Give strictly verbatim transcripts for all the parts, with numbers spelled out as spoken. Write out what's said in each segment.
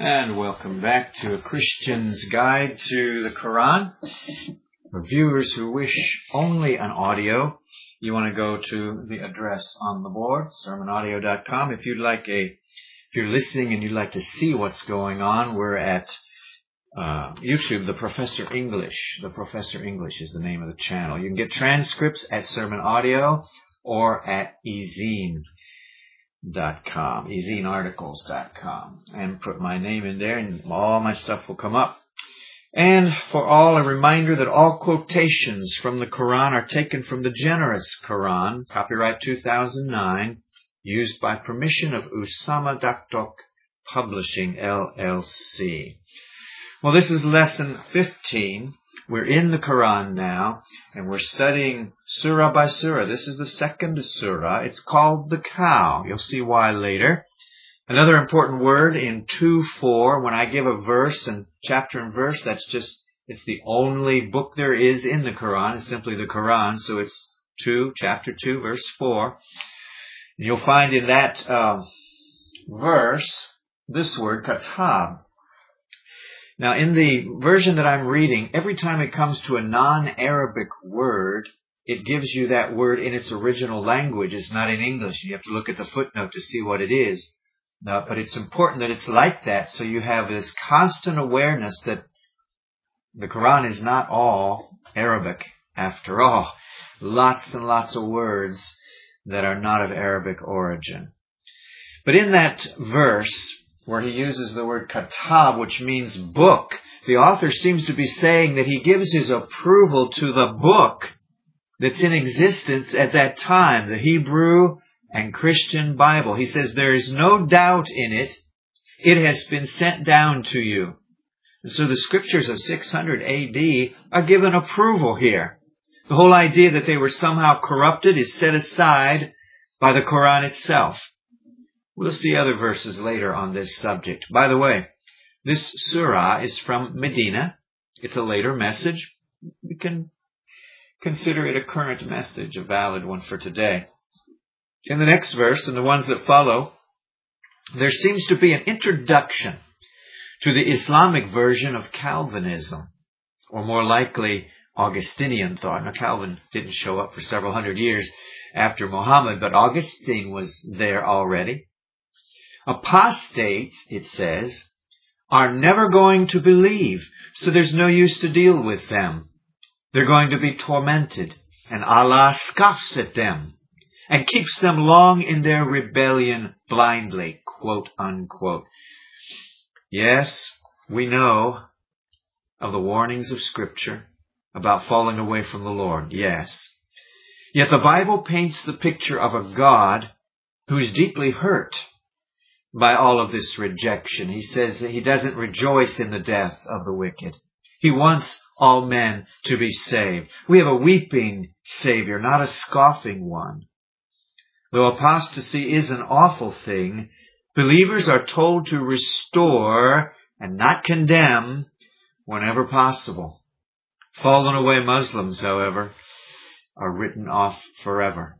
And welcome back to A Christian's Guide to the Quran. For viewers who wish only an audio, you want to go to the address on the board, sermon audio dot com. If you'd like a, if you're listening and you'd like to see what's going on, we're at uh, YouTube, The Professor English. The Professor English is the name of the channel. You can get transcripts at Sermon Audio or at ezine dot com, ezine articles dot com, and put my name in there and all my stuff will come up. And for all, a reminder that all quotations from the Quran are taken from the Generous Quran, copyright two thousand nine, used by permission of Usama Daktok Publishing, L L C. Well, this is lesson fifteen. We're in the Quran now, and we're studying surah by surah. This is the second surah. It's called the cow. You'll see why later. Another important word in two four, when I give a verse and chapter and verse, that's just, it's the only book there is in the Quran. It's simply the Quran, so it's two, chapter two, verse four. And you'll find in that uh, verse this word, katab. Now, in the version that I'm reading, every time it comes to a non-Arabic word, it gives you that word in its original language. It's not in English. You have to look at the footnote to see what it is. Uh, but it's important that it's like that, so you have this constant awareness that the Quran is not all Arabic, after all. Lots and lots of words that are not of Arabic origin. But in that verse, where he uses the word katab, which means book, the author seems to be saying that he gives his approval to the book that's in existence at that time, the Hebrew and Christian Bible. He says there is no doubt in it. It has been sent down to you. And so the scriptures of six hundred A D are given approval here. The whole idea that they were somehow corrupted is set aside by the Quran itself. We'll see other verses later on this subject. By the way, this surah is from Medina. It's a later message. We can consider it a current message, a valid one for today. In the next verse and the ones that follow, there seems to be an introduction to the Islamic version of Calvinism, or more likely Augustinian thought. Now, Calvin didn't show up for several hundred years after Muhammad, but Augustine was there already. Apostates, it says, are never going to believe, so there's no use to deal with them. They're going to be tormented, and Allah scoffs at them and keeps them long in their rebellion blindly, quote unquote. Yes, we know of the warnings of Scripture about falling away from the Lord, yes. Yet the Bible paints the picture of a God who is deeply hurt by all of this rejection. He says that he doesn't rejoice in the death of the wicked. He wants all men to be saved. We have a weeping Savior, not a scoffing one. Though apostasy is an awful thing, believers are told to restore and not condemn whenever possible. Fallen away Muslims, however, are written off forever.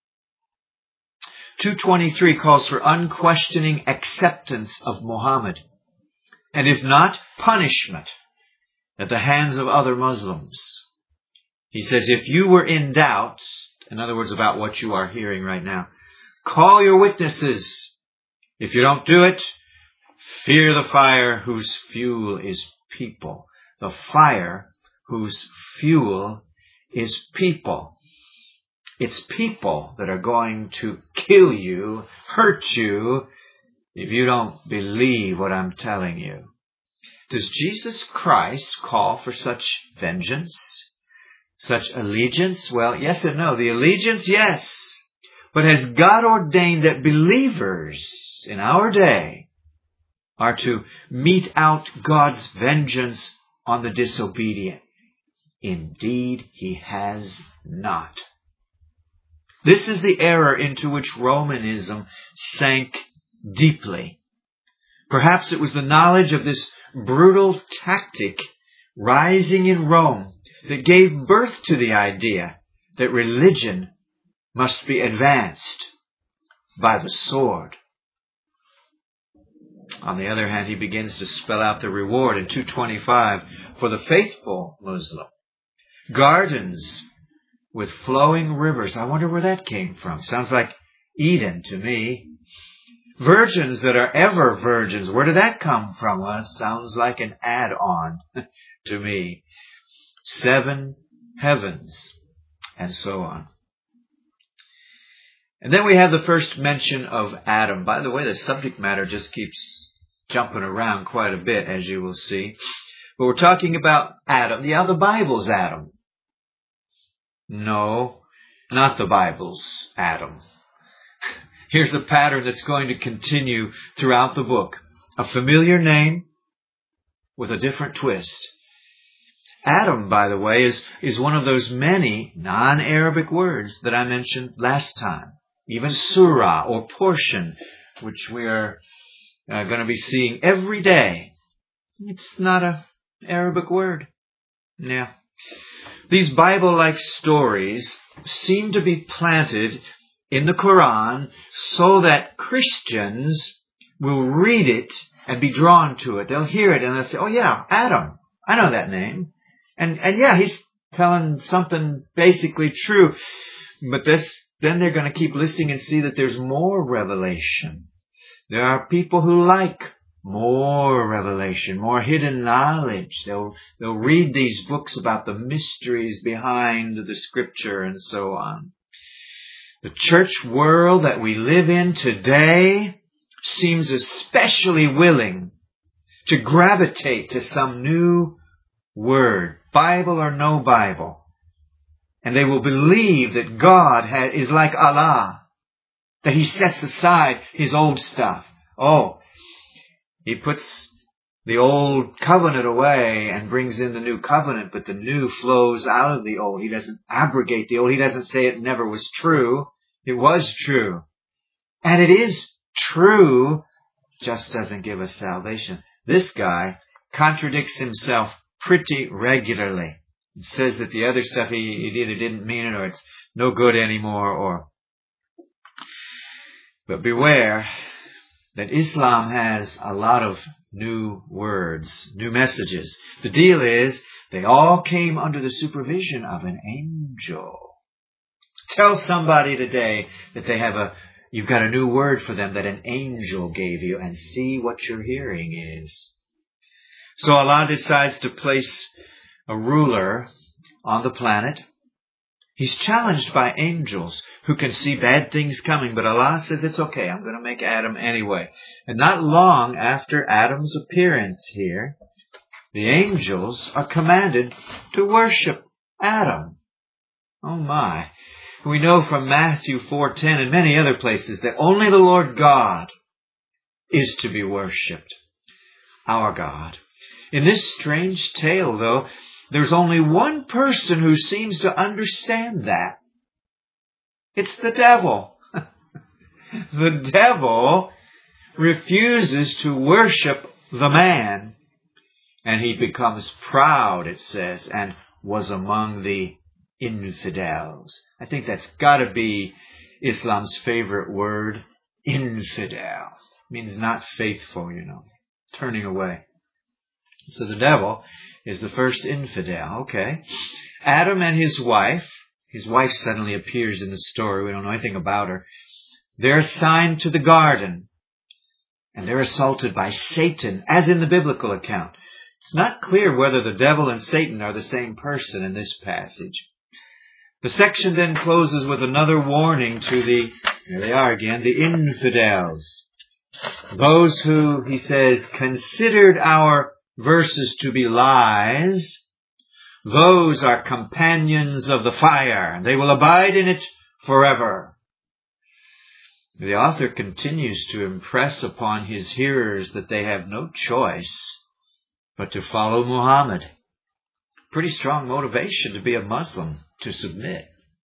two twenty-three calls for unquestioning acceptance of Muhammad, and if not, punishment at the hands of other Muslims. He says, if you were in doubt, in other words, about what you are hearing right now, call your witnesses. If you don't do it, fear the fire whose fuel is people. The fire whose fuel is people. It's people that are going to kill you, hurt you, if you don't believe what I'm telling you. Does Jesus Christ call for such vengeance? Such allegiance? Well, yes and no. The allegiance, yes. But has God ordained that believers in our day are to mete out God's vengeance on the disobedient? Indeed, He has not. This is the error into which Romanism sank deeply. Perhaps it was the knowledge of this brutal tactic rising in Rome that gave birth to the idea that religion must be advanced by the sword. On the other hand, he begins to spell out the reward in two twenty-five for the faithful Muslim. Gardens with flowing rivers. I wonder where that came from. Sounds like Eden to me. Virgins that are ever virgins. Where did that come from? Well, it sounds like an add-on to me. Seven heavens, and so on. And then we have the first mention of Adam. By the way, the subject matter just keeps jumping around quite a bit, as you will see. But we're talking about Adam. Yeah, the Bible's Adam. No, not the Bible's Adam. Here's a pattern that's going to continue throughout the book. A familiar name with a different twist. Adam, by the way, is, is one of those many non-Arabic words that I mentioned last time. Even surah or portion, which we are uh, going to be seeing every day. It's not an Arabic word. Yeah. These Bible-like stories seem to be planted in the Quran so that Christians will read it and be drawn to it. They'll hear it and they'll say, oh yeah, Adam. I know that name. And, and yeah, he's telling something basically true. But this, then they're going to keep listening and see that there's more revelation. There are people who like more revelation, more hidden knowledge. They'll, they'll read these books about the mysteries behind the scripture and so on. The church world that we live in today seems especially willing to gravitate to some new word, Bible or no Bible. And they will believe that God ha- is like Allah, that He sets aside His old stuff. Oh, He puts the old covenant away and brings in the new covenant, but the new flows out of the old. He doesn't abrogate the old. He doesn't say it never was true. It was true. And it is true, just doesn't give us salvation. This guy contradicts himself pretty regularly. It says that the other stuff, he, he either didn't mean it or it's no good anymore. Or, But beware that Islam has a lot of new words, new messages. The deal is, they all came under the supervision of an angel. Tell somebody today that they have a, you've got a new word for them that an angel gave you, and see what your hearing is. So Allah decides to place a ruler on the planet. He's challenged by angels who can see bad things coming, but Allah says, it's okay, I'm going to make Adam anyway. And not long after Adam's appearance here, the angels are commanded to worship Adam. Oh my. We know from Matthew four ten and many other places that only the Lord God is to be worshipped. Our God. In this strange tale, though, there's only one person who seems to understand that. It's the devil. The devil refuses to worship the man, and he becomes proud, it says, and was among the infidels. I think that's got to be Islam's favorite word, infidel. It means not faithful, you know, turning away. So the devil is the first infidel. Okay. Adam and his wife, his wife suddenly appears in the story. We don't know anything about her. They're assigned to the garden. And they're assaulted by Satan, as in the biblical account. It's not clear whether the devil and Satan are the same person in this passage. The section then closes with another warning to the, here they are again, the infidels. Those who, he says, considered our verses to be lies, those are companions of the fire. They will abide in it forever. The author continues to impress upon his hearers that they have no choice but to follow Muhammad. Pretty strong motivation to be a Muslim, to submit.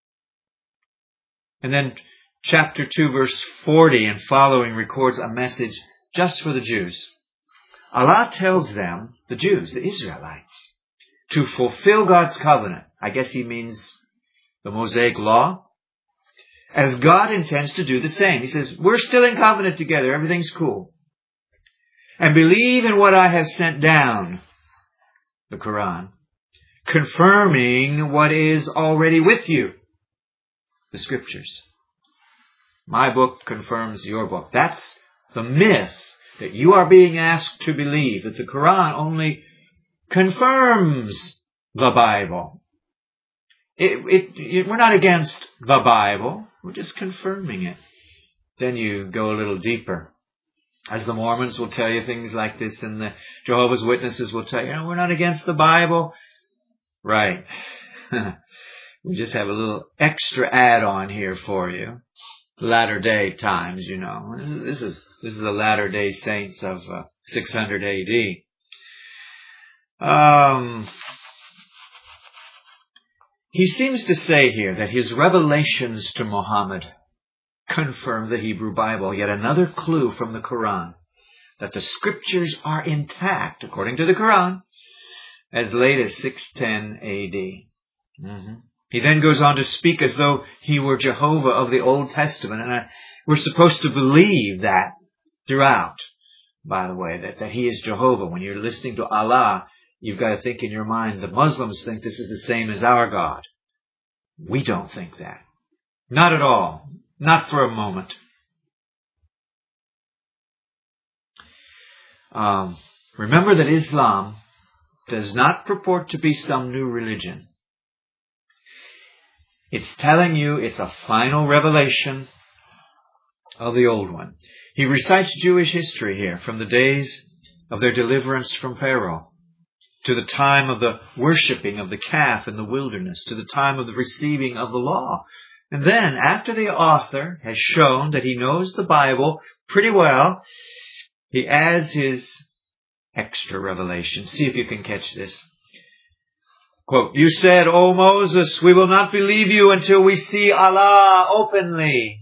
And then chapter two, verse forty and following records a message just for the Jews. Allah tells them, the Jews, the Israelites, to fulfill God's covenant. I guess he means the Mosaic law. As God intends to do the same. He says, we're still in covenant together. Everything's cool. and believe in what I have sent down, the Quran, confirming what is already with you, the Scriptures. My book confirms your book. That's the myth that you are being asked to believe, that the Quran only confirms the Bible. It, it, it, we're not against the Bible. We're just confirming it. Then you go a little deeper. As the Mormons will tell you things like this, and the Jehovah's Witnesses will tell you, you know, we're not against the Bible. Right. We just have a little extra add-on here for you. Latter-day Times, you know. This is this is the Latter-day Saints of uh, six hundred A D. Um, he seems to say here that his revelations to Muhammad confirm the Hebrew Bible. Yet another clue from the Quran that the Scriptures are intact, according to the Quran, as late as six ten A D. Mm-hmm. He then goes on to speak as though he were Jehovah of the Old Testament. And I, we're supposed to believe that throughout, by the way, that, that he is Jehovah. When you're listening to Allah, you've got to think in your mind, the Muslims think this is the same as our God. We don't think that. Not at all. Not for a moment. Um, remember that Islam does not purport to be some new religion. It's telling you it's a final revelation of the old one. He recites Jewish history here from the days of their deliverance from Pharaoh to the time of the worshipping of the calf in the wilderness, to the time of the receiving of the law. And then, after the author has shown that he knows the Bible pretty well, he adds his extra revelation. See if you can catch this. Quote, you said, O Moses, we will not believe you until we see Allah openly.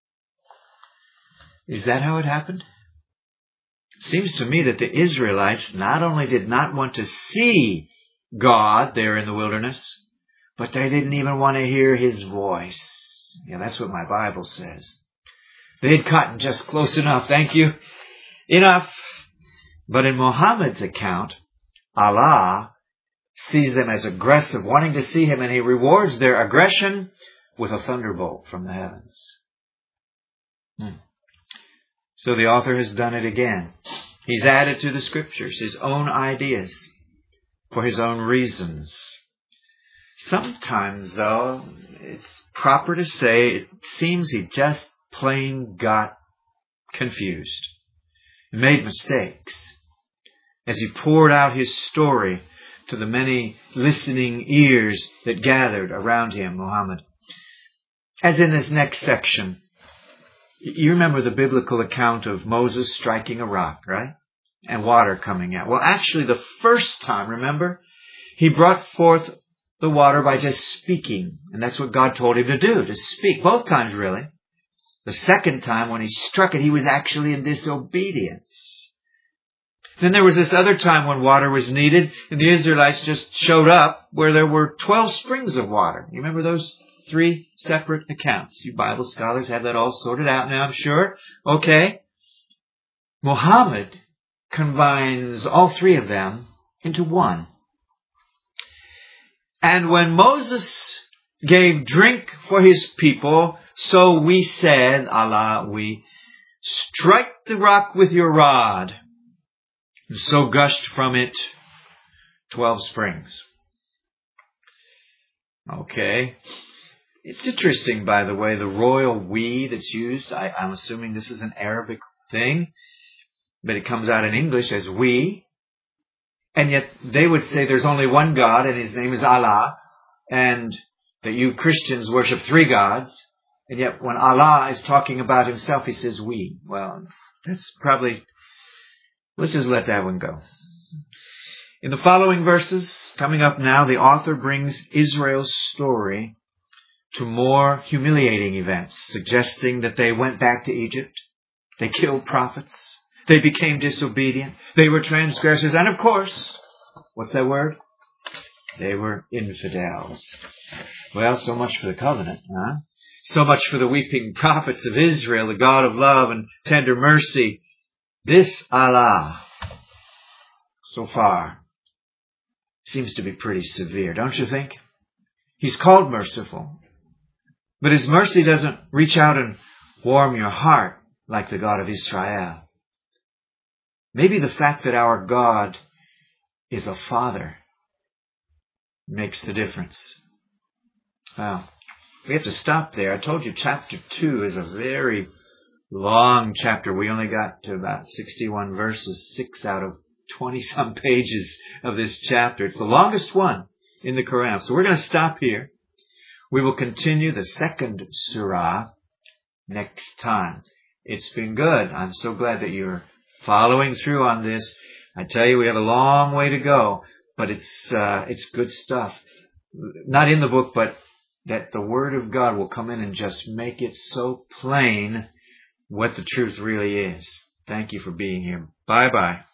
Is that how it happened? It seems to me that the Israelites not only did not want to see God there in the wilderness, but they didn't even want to hear His voice. Yeah, that's what my Bible says. They'd gotten just close enough, thank you. Enough. But in Muhammad's account, Allah sees them as aggressive, wanting to see Him, and He rewards their aggression with a thunderbolt from the heavens. Hmm. So the author has done it again. He's added to the Scriptures His own ideas for His own reasons. Sometimes, though, it's proper to say it seems He just plain got confused, made mistakes, as He poured out His story to the many listening ears that gathered around him, Muhammad. As in this next section, you remember the biblical account of Moses striking a rock, right? And water coming out. Well, actually, the first time, remember, he brought forth the water by just speaking. And that's what God told him to do, to speak. Both times, really. The second time, when he struck it, he was actually in disobedience. Then there was this other time when water was needed, and the Israelites just showed up where there were twelve springs of water. You remember those three separate accounts? You Bible scholars have that all sorted out now, I'm sure. Okay. Muhammad combines all three of them into one. And when Moses gave drink for his people, so we said, Allah, we strike the rock with your rod. And so gushed from it twelve springs. Okay. It's interesting, by the way, the royal we that's used. I, I'm assuming this is an Arabic thing, but it comes out in English as we. And yet they would say there's only one God and His name is Allah, and that you Christians worship three gods. And yet when Allah is talking about Himself, He says we. Well, that's probably... Let's just let that one go. In the following verses, coming up now, the author brings Israel's story to more humiliating events, suggesting that they went back to Egypt, they killed prophets, they became disobedient, they were transgressors, and of course, what's that word? They were infidels. Well, so much for the covenant, huh? So much for the weeping prophets of Israel, the God of love and tender mercy. This Allah, so far, seems to be pretty severe, don't you think? He's called merciful, but His mercy doesn't reach out and warm your heart like the God of Israel. Maybe the fact that our God is a Father makes the difference. Well, we have to stop there. I told you chapter two is a very long chapter. We only got to about sixty-one verses, six out of twenty-some pages of this chapter. It's the longest one in the Quran. So we're going to stop here. We will continue the second surah next time. It's been good. I'm so glad that you're following through on this. I tell you, we have a long way to go, but it's uh, it's good stuff. Not in the book, but that the Word of God will come in and just make it so plain what the truth really is. Thank you for being here. Bye-bye.